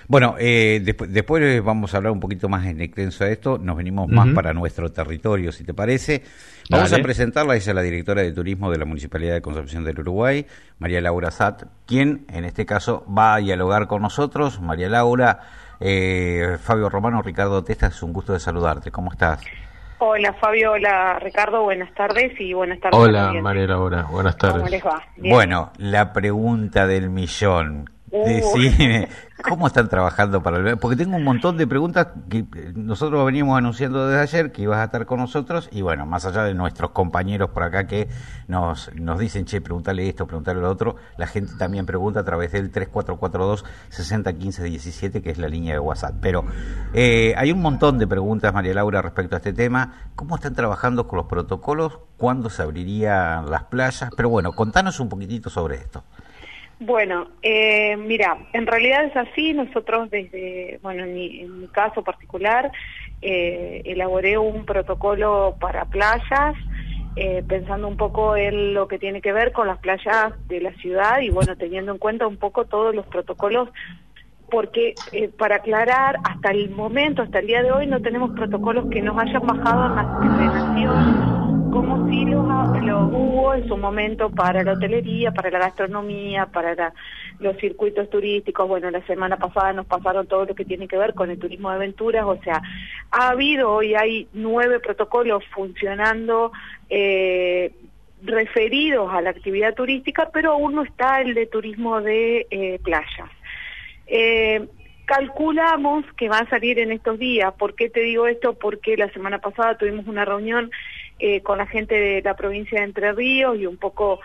Bueno, después vamos a hablar un poquito más en extenso de esto, nos venimos más para nuestro territorio, si te parece. Vamos a presentarla, ella es la directora de Turismo de la Municipalidad de Concepción del Uruguay, María Laura Satt, quien en este caso va a dialogar con nosotros. María Laura, Fabio Romano, Ricardo Testa, es un gusto de saludarte, ¿cómo estás? Hola Fabio, hola Ricardo, buenas tardes y buenas tardes. Hola María Laura, buenas tardes. ¿Cómo les va? ¿Bien? Bueno, la pregunta del millón. Decime, ¿cómo están trabajando para el... Porque tengo un montón de preguntas que nosotros veníamos anunciando desde ayer que ibas a estar con nosotros y bueno, más allá de nuestros compañeros por acá que nos dicen, che, preguntale esto, preguntale lo otro, la gente también pregunta a través del 3442-601517, que es la línea de WhatsApp. Pero hay un montón de preguntas, María Laura, respecto a este tema. ¿Cómo están trabajando con los protocolos? ¿Cuándo se abrirían las playas? Pero bueno, contanos un poquitito sobre esto. Bueno, mira, en realidad es así. Nosotros en mi caso particular, elaboré un protocolo para playas, pensando un poco en lo que tiene que ver con las playas de la ciudad y bueno, teniendo en cuenta un poco todos los protocolos, porque para aclarar, hasta el momento, hasta el día de hoy, no tenemos protocolos que nos hayan bajado en la ordenación, como sí los hubo en su momento para la hotelería, para la gastronomía, para los circuitos turísticos. Bueno, la semana pasada nos pasaron todo lo que tiene que ver con el turismo de aventuras, o sea, hoy hay 9 protocolos funcionando, referidos a la actividad turística, pero aún no está el de turismo de playas. Calculamos que va a salir en estos días. ¿Por qué te digo esto? Porque la semana pasada tuvimos una reunión con la gente de la provincia de Entre Ríos y un poco...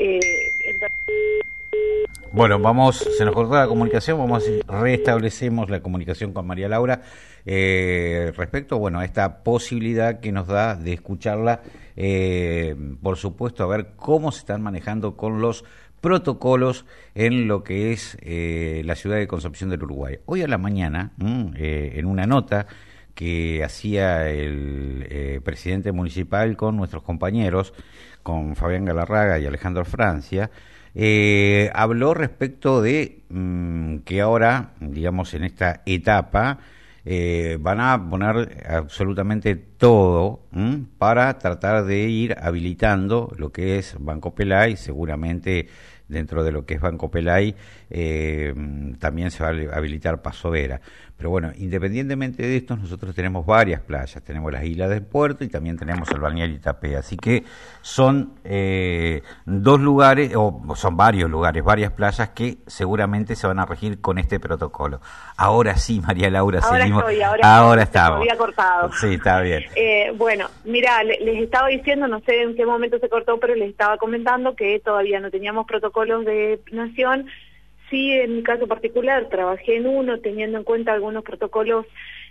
Bueno, se nos cortó la comunicación, restablecemos la comunicación con María Laura respecto, bueno, a esta posibilidad que nos da de escucharla, por supuesto, a ver cómo se están manejando con los protocolos en lo que es la ciudad de Concepción del Uruguay. Hoy a la mañana, en una nota que hacía el presidente municipal con nuestros compañeros, con Fabián Galarraga y Alejandro Francia, habló respecto de que ahora, digamos, en esta etapa, van a poner absolutamente todo para tratar de ir habilitando lo que es Banco Pelay. Seguramente dentro de lo que es Banco Pelay también se va a habilitar Paso Vera. Pero bueno, independientemente de esto, nosotros tenemos varias playas. Tenemos las Islas del Puerto y también tenemos el balneario Itapé. Así que son 2 lugares, o son varios lugares, varias playas que seguramente se van a regir con este protocolo. Ahora sí, María Laura, seguimos. Ahora estamos. Se había cortado. Sí, está bien. Bueno, mira, les estaba diciendo, no sé en qué momento se cortó, pero les estaba comentando que todavía no teníamos protocolos de nación. Sí, en mi caso particular, trabajé en uno, teniendo en cuenta algunos protocolos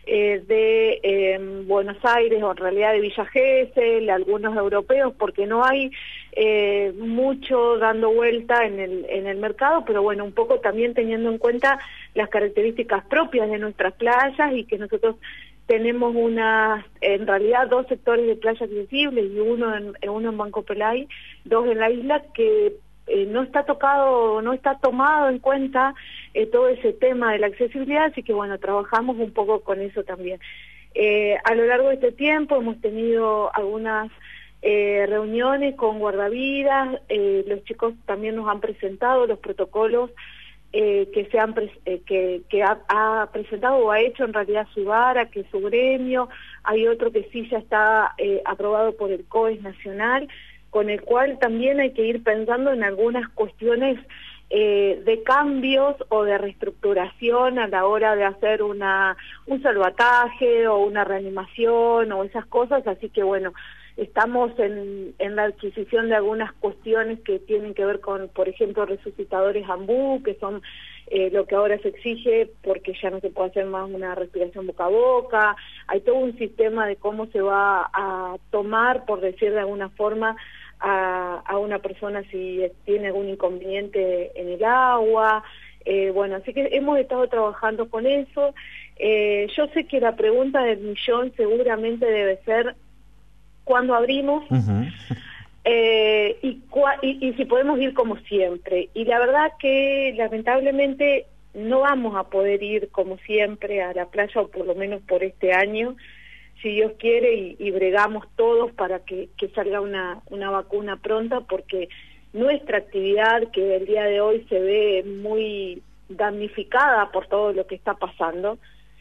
de Buenos Aires, o en realidad de Villa Gesell, algunos europeos, porque no hay mucho dando vuelta en el mercado, pero bueno, un poco también teniendo en cuenta las características propias de nuestras playas y que nosotros tenemos en realidad 2 sectores de playa accesibles y uno en Banco Pelay, 2 en la isla, que no está tomado en cuenta todo ese tema de la accesibilidad, así que bueno, trabajamos un poco con eso también. A lo largo de este tiempo hemos tenido algunas reuniones con guardavidas, los chicos también nos han presentado los protocolos que ha presentado o ha hecho en realidad Subara, que es su gremio. Hay otro que sí ya está aprobado por el COES nacional, con el cual también hay que ir pensando en algunas cuestiones de cambios o de reestructuración a la hora de hacer un salvataje o una reanimación o esas cosas, así que bueno, estamos en la adquisición de algunas cuestiones que tienen que ver con, por ejemplo, resucitadores AMBU, que son lo que ahora se exige porque ya no se puede hacer más una respiración boca a boca. Hay todo un sistema de cómo se va a tomar, por decir de alguna forma, a una persona si tiene algún inconveniente en el agua. Bueno, así que hemos estado trabajando con eso. Yo sé que la pregunta del millón seguramente debe ser ¿cuándo abrimos? Y si podemos ir como siempre. Y la verdad que lamentablemente no vamos a poder ir como siempre a la playa, o por lo menos por este año, si Dios quiere, y bregamos todos para que salga una vacuna pronta, porque nuestra actividad, que el día de hoy se ve muy damnificada por todo lo que está pasando,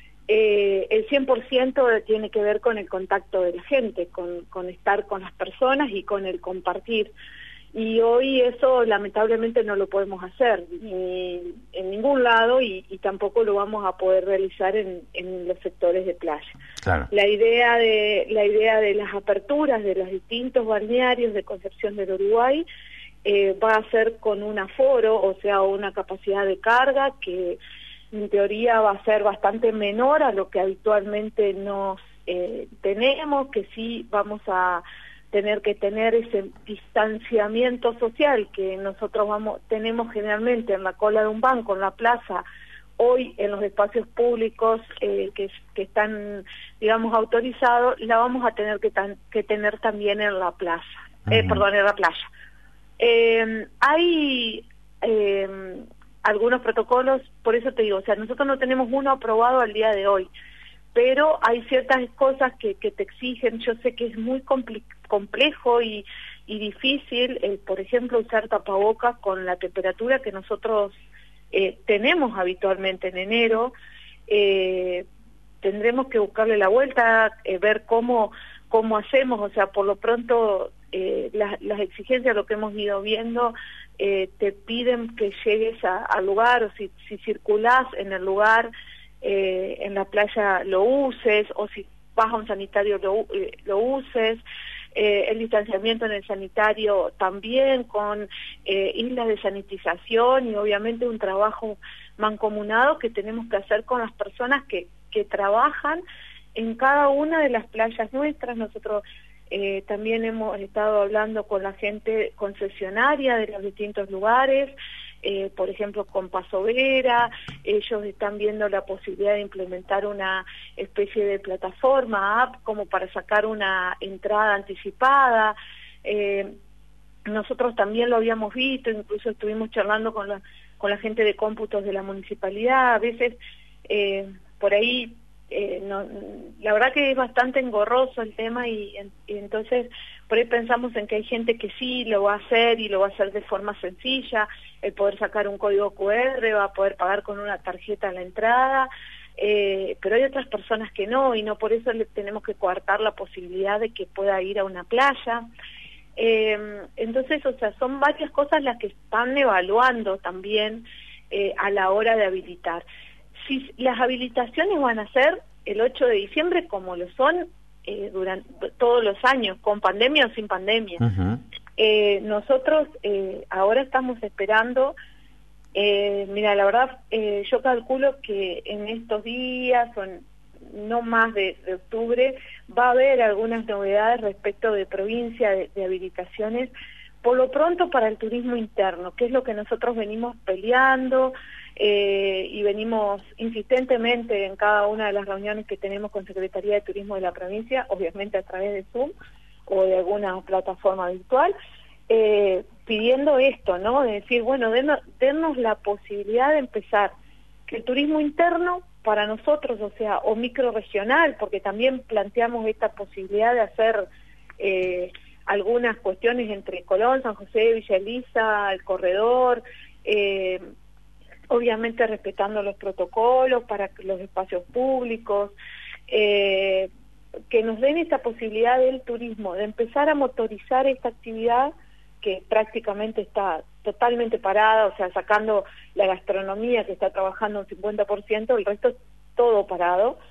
el 100% tiene que ver con el contacto de la gente, con estar con las personas y con el compartir. Y hoy eso lamentablemente no lo podemos hacer ni en ningún lado, y tampoco lo vamos a poder realizar en los sectores de playa. Claro. La idea de las aperturas de los distintos balnearios de Concepción del Uruguay va a ser con un aforo, o sea, una capacidad de carga que en teoría va a ser bastante menor a lo que habitualmente nos tenemos, que sí vamos a tener que tener ese distanciamiento social que nosotros tenemos generalmente en la cola de un banco, en la plaza, hoy en los espacios públicos que están, digamos, autorizados, la vamos a tener que tener también en la plaza, en la playa. Hay algunos protocolos, por eso te digo, o sea, nosotros no tenemos uno aprobado al día de hoy, pero hay ciertas cosas que te exigen. Yo sé que es muy complejo y difícil, por ejemplo, usar tapabocas con la temperatura que nosotros tenemos habitualmente en enero. Tendremos que buscarle la vuelta, ver cómo hacemos, o sea, por lo pronto las exigencias, lo que hemos ido viendo, te piden que llegues al lugar, o si circulás en el lugar, en la playa lo uses, o si vas a un sanitario lo uses, el distanciamiento en el sanitario también, con islas de sanitización, y obviamente un trabajo mancomunado que tenemos que hacer con las personas que trabajan en cada una de las playas nuestras. Nosotros también hemos estado hablando con la gente concesionaria de los distintos lugares, por ejemplo con Paso Vera. Ellos están viendo la posibilidad de implementar una especie de plataforma, app, como para sacar una entrada anticipada. Nosotros también lo habíamos visto, incluso estuvimos charlando con la gente de cómputos de la municipalidad. A veces por ahí la verdad que es bastante engorroso el tema, y entonces por ahí pensamos en que hay gente que sí lo va a hacer, y lo va a hacer de forma sencilla, el poder sacar un código QR, va a poder pagar con una tarjeta a la entrada, pero hay otras personas que no, y no por eso le tenemos que coartar la posibilidad de que pueda ir a una playa. Entonces, o sea, son varias cosas las que están evaluando también a la hora de habilitar. Si las habilitaciones van a ser el 8 de diciembre, como lo son durante todos los años, con pandemia o sin pandemia. Nosotros ahora estamos esperando, mira, la verdad, yo calculo que en estos días, o no más de octubre, va a haber algunas novedades respecto de provincia de habilitaciones, por lo pronto para el turismo interno, que es lo que nosotros venimos peleando, y venimos insistentemente en cada una de las reuniones que tenemos con Secretaría de Turismo de la provincia, obviamente a través de Zoom o de alguna plataforma virtual, pidiendo esto, ¿no? De decir, bueno, dennos la posibilidad de empezar, que el turismo interno para nosotros, o sea, o microrregional, porque también planteamos esta posibilidad de hacer algunas cuestiones entre Colón, San José, Villa Elisa, el corredor, obviamente respetando los protocolos para los espacios públicos, que nos den esta posibilidad del turismo, de empezar a motorizar esta actividad que prácticamente está totalmente parada, o sea, sacando la gastronomía que está trabajando un 50%, el resto es todo parado.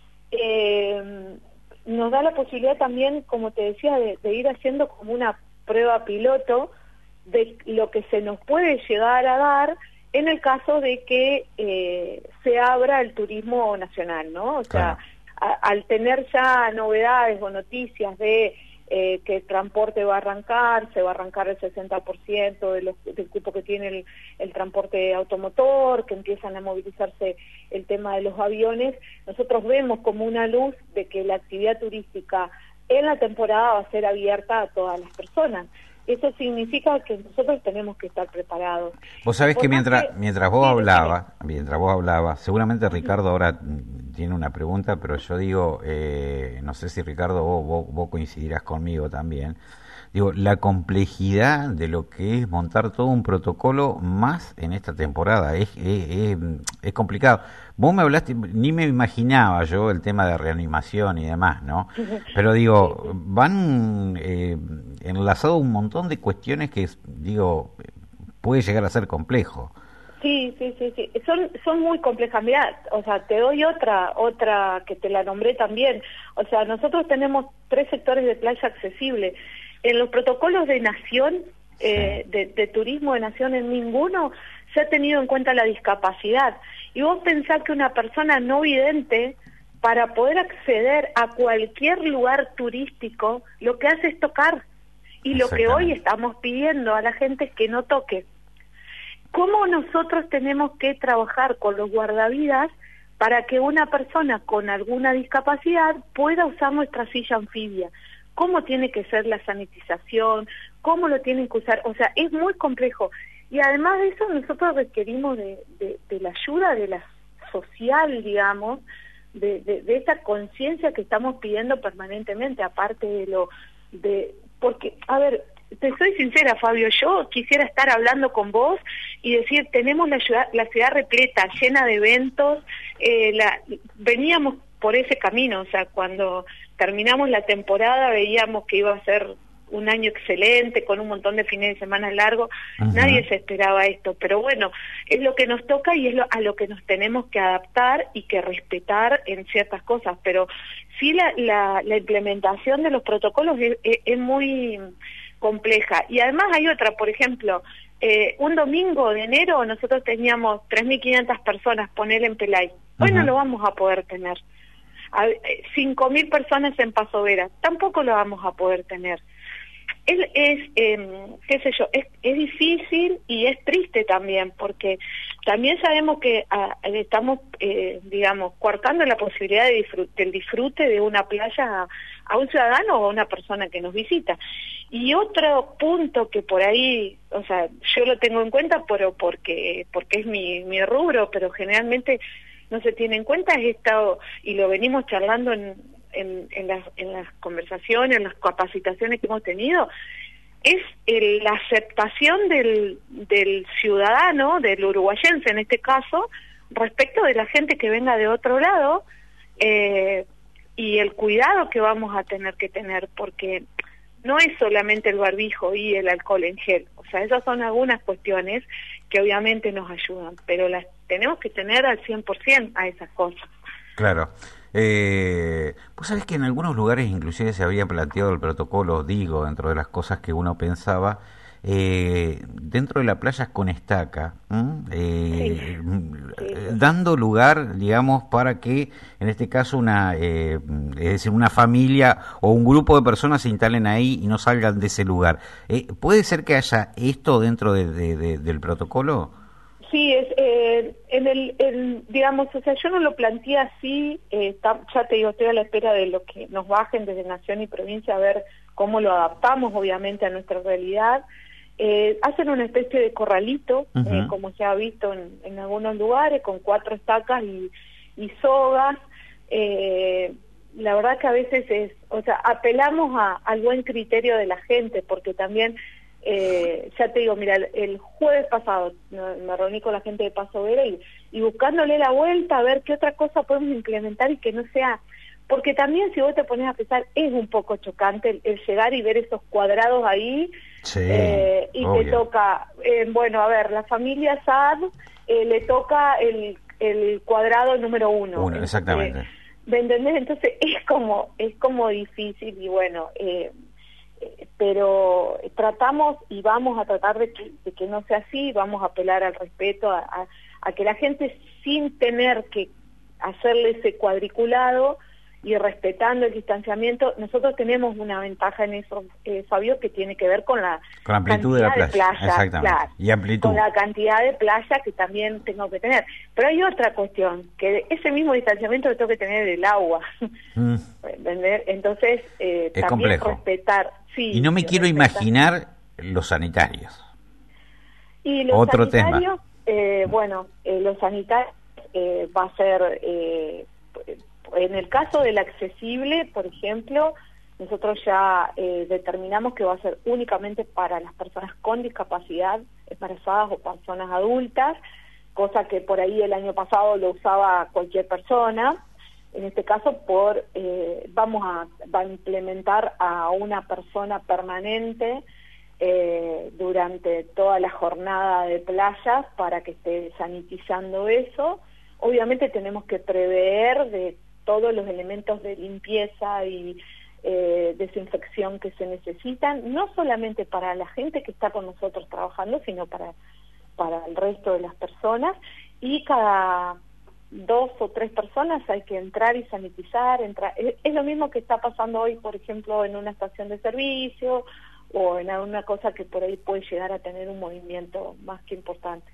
Nos da la posibilidad también, como te decía, de ir haciendo como una prueba piloto de lo que se nos puede llegar a dar en el caso de que se abra el turismo nacional, ¿no? O sea, al tener ya novedades o noticias de que el transporte se va a arrancar el 60% del cupo que tiene el transporte automotor, que empiezan a movilizarse el tema de los aviones, nosotros vemos como una luz de que la actividad turística en la temporada va a ser abierta a todas las personas. eso significa que nosotros tenemos que estar preparados. Vos sabés que mientras vos hablabas, seguramente Ricardo ahora tiene una pregunta, pero yo digo, no sé si Ricardo vos coincidirás conmigo también. Digo, la complejidad de lo que es montar todo un protocolo más en esta temporada es complicado. Vos me hablaste, ni me imaginaba yo el tema de reanimación y demás, ¿no? Pero digo, van enlazados un montón de cuestiones que, digo, puede llegar a ser complejo. Sí. Son muy complejas. Mirá, o sea, te doy otra que te la nombré también. O sea, nosotros tenemos 3 sectores de playa accesibles. En los protocolos de nación, de turismo de nación, en ninguno se ha tenido en cuenta la discapacidad. Y vos pensás que una persona no vidente, para poder acceder a cualquier lugar turístico, lo que hace es tocar. Y lo que hoy estamos pidiendo a la gente es que no toque. ¿Cómo nosotros tenemos que trabajar con los guardavidas para que una persona con alguna discapacidad pueda usar nuestra silla anfibia? ¿Cómo tiene que ser la sanitización? ¿Cómo lo tienen que usar? O sea, es muy complejo. Y además de eso, nosotros requerimos de la ayuda de la social, digamos, de esa conciencia que estamos pidiendo permanentemente, aparte porque, a ver, te soy sincera, Fabio, yo quisiera estar hablando con vos y decir, tenemos la ciudad repleta, llena de eventos, veníamos por ese camino, o sea, cuando terminamos la temporada veíamos que iba a ser un año excelente, con un montón de fines de semana largos. Nadie se esperaba esto, pero bueno, es lo que nos toca y es a lo que nos tenemos que adaptar y que respetar en ciertas cosas, pero sí la implementación de los protocolos es muy compleja. Y además hay otra, por ejemplo, un domingo de enero nosotros teníamos 3.500 personas, ponele en Pelay. Hoy no lo vamos a poder tener. 5.000 personas en Paso Vera, tampoco lo vamos a poder tener. Qué sé yo, es difícil y es triste también, porque también sabemos que estamos, digamos, coartando la posibilidad del disfrute de una playa a un ciudadano o a una persona que nos visita. Y otro punto que por ahí, o sea, yo lo tengo en cuenta, pero porque es mi rubro, pero generalmente no se tiene en cuenta, es esto, y lo venimos charlando en las conversaciones, en las capacitaciones que hemos tenido, es la aceptación del ciudadano, del uruguayense en este caso, respecto de la gente que venga de otro lado, y el cuidado que vamos a tener que tener, porque no es solamente el barbijo y el alcohol en gel, o sea, esas son algunas cuestiones que obviamente nos ayudan, pero las tenemos que tener al 100% a esas cosas. Claro. Vos sabés que en algunos lugares inclusive se había planteado el protocolo, digo, dentro de las cosas que uno pensaba, dentro de la playa con estaca, dando lugar, digamos, para que en este caso es decir, una familia o un grupo de personas se instalen ahí y no salgan de ese lugar. ¿Puede ser que haya esto dentro del protocolo? Sí, digamos, o sea, yo no lo planteé así, ya te digo, estoy a la espera de lo que nos bajen desde Nación y Provincia a ver cómo lo adaptamos, obviamente, a nuestra realidad. Hacen una especie de corralito, como se ha visto en algunos lugares, con 4 estacas y sogas. La verdad que a veces o sea, apelamos al buen criterio de la gente, porque también... ya te digo, mira, el jueves pasado me reuní con la gente de Paso Vera y buscándole la vuelta a ver qué otra cosa podemos implementar y que no sea, porque también si vos te pones a pensar es un poco chocante el llegar y ver esos cuadrados ahí, y obvio. te toca, bueno, a ver, la familia Saad le toca el cuadrado número 1. Exactamente. ¿Me entendés? Entonces es como difícil y bueno, pero tratamos y vamos a tratar de que no sea así, vamos a apelar al respeto, a que la gente, sin tener que hacerle ese cuadriculado y respetando el distanciamiento, nosotros tenemos una ventaja en eso, Fabio, que tiene que ver con la amplitud de la playa. Exactamente. Claro, y amplitud. Con la cantidad de playa que también tengo que tener. Pero hay otra cuestión, que ese mismo distanciamiento lo tengo que tener del agua. ¿Entender? Entonces, es también complejo. respetar. Sí, y no me quiero imaginar los sanitarios. Y los Otro sanitarios, tema. Los sanitarios va a ser, en el caso del accesible, por ejemplo, nosotros ya determinamos que va a ser únicamente para las personas con discapacidad, embarazadas o personas adultas, cosa que por ahí el año pasado lo usaba cualquier persona. En este caso, va a implementar a una persona permanente durante toda la jornada de playas para que esté sanitizando eso. Obviamente tenemos que prever de todos los elementos de limpieza y desinfección que se necesitan, no solamente para la gente que está con nosotros trabajando, sino para el resto de las personas, y cada 2 o 3 personas hay que entrar y sanitizar. Es lo mismo que está pasando hoy, por ejemplo, en una estación de servicio o en alguna cosa que por ahí puede llegar a tener un movimiento más que importante.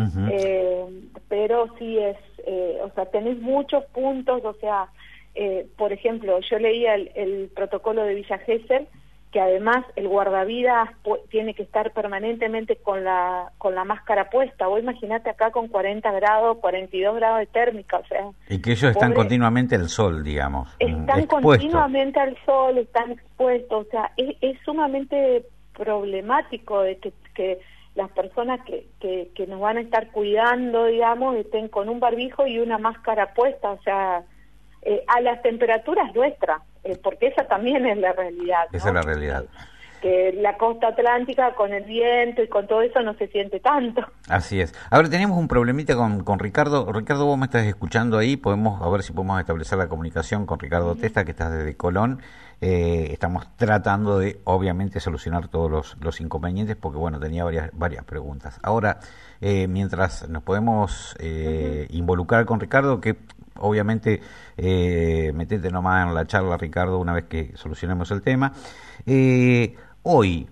Pero sí tenés muchos puntos, por ejemplo, yo leía el protocolo de Villa Gesell, que además el guardavidas tiene que estar permanentemente con la máscara puesta. Vos imaginate acá con 40 grados, 42 grados de térmica, Y que ellos están continuamente al sol, digamos. Están continuamente al sol, están expuestos, es sumamente problemático de que las personas que nos van a estar cuidando, digamos, estén con un barbijo y una máscara puesta, a las temperaturas nuestras, porque esa también es la realidad, ¿no? Esa es la realidad. Que la costa atlántica con el viento y con todo eso no se siente tanto. Así es. Ahora tenemos un problemita con Ricardo. Ricardo, vos me estás escuchando ahí, a ver si podemos establecer la comunicación con Ricardo Testa, que está desde Colón. Estamos tratando de, obviamente, solucionar todos los inconvenientes, porque, tenía varias preguntas. Ahora, mientras nos podemos involucrar con Ricardo, que obviamente metete nomás en la charla, Ricardo, una vez que solucionemos el tema. Hoy,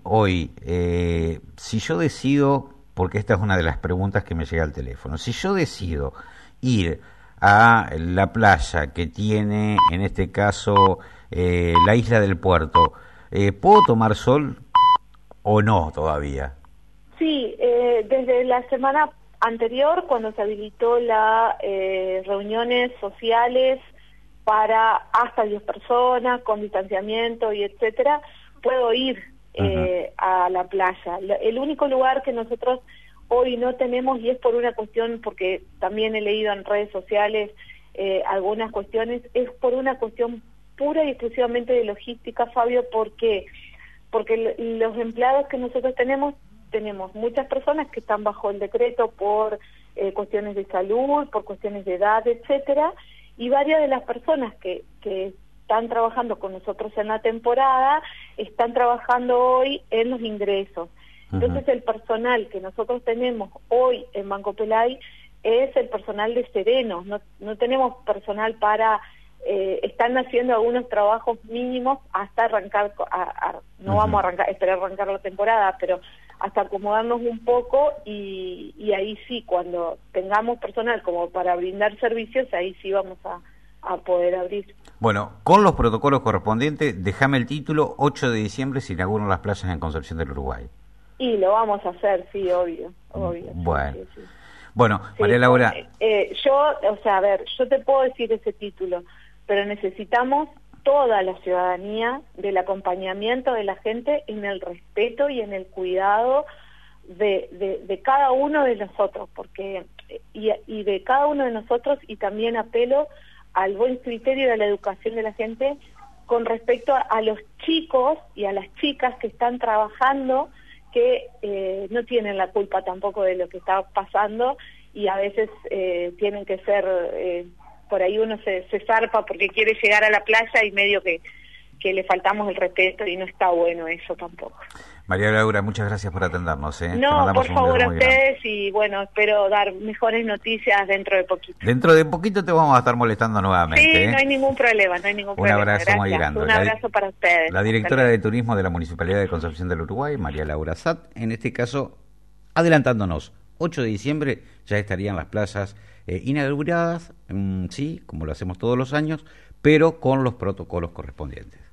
si yo decido, porque esta es una de las preguntas que me llega al teléfono, si yo decido ir a la playa que tiene, en este caso, la isla del Puerto, ¿puedo tomar sol o no todavía? Sí, desde la semana anterior, cuando se habilitó las reuniones sociales para hasta 10 personas, con distanciamiento y etcétera, puedo ir a la playa. El único lugar que nosotros hoy no tenemos, y es por una cuestión, porque también he leído en redes sociales algunas cuestiones, es por una cuestión pura y exclusivamente de logística, Fabio. Porque los empleados que nosotros tenemos muchas personas que están bajo el decreto por cuestiones de salud, por cuestiones de edad, etcétera, y varias de las personas que están trabajando con nosotros en la temporada están trabajando hoy en los ingresos. Entonces el personal que nosotros tenemos hoy en Banco Pelay es el personal de serenos, no tenemos personal para... están haciendo algunos trabajos mínimos hasta arrancar, no vamos a esperar arrancar la temporada, pero hasta acomodarnos un poco, y ahí sí, cuando tengamos personal como para brindar servicios, ahí sí vamos a poder abrir. Bueno, con los protocolos correspondientes, déjame el título: 8 de diciembre se inauguran las playas en Concepción del Uruguay. Y lo vamos a hacer, sí, obvio. Bueno, sí. Bueno, Sí, María Laura... yo te puedo decir ese título, pero necesitamos toda la ciudadanía del acompañamiento de la gente en el respeto y en el cuidado de cada uno de nosotros, porque y de cada uno de nosotros, y también apelo al buen criterio de la educación de la gente con respecto a los chicos y a las chicas que están trabajando, que no tienen la culpa tampoco de lo que está pasando, y a veces tienen que ser... por ahí uno se zarpa porque quiere llegar a la playa y medio que le faltamos el respeto, y no está bueno eso tampoco. María Laura, muchas gracias por atendernos. No, por favor, a ustedes, y espero dar mejores noticias dentro de poquito. Dentro de poquito te vamos a estar molestando nuevamente. Sí, no hay ningún problema, Un abrazo muy grande. Un abrazo para ustedes. La directora de Turismo de la Municipalidad de Concepción del Uruguay, María Laura Satt, en este caso, adelantándonos, 8 de diciembre ya estarían las playas inauguradas, sí, como lo hacemos todos los años, pero con los protocolos correspondientes.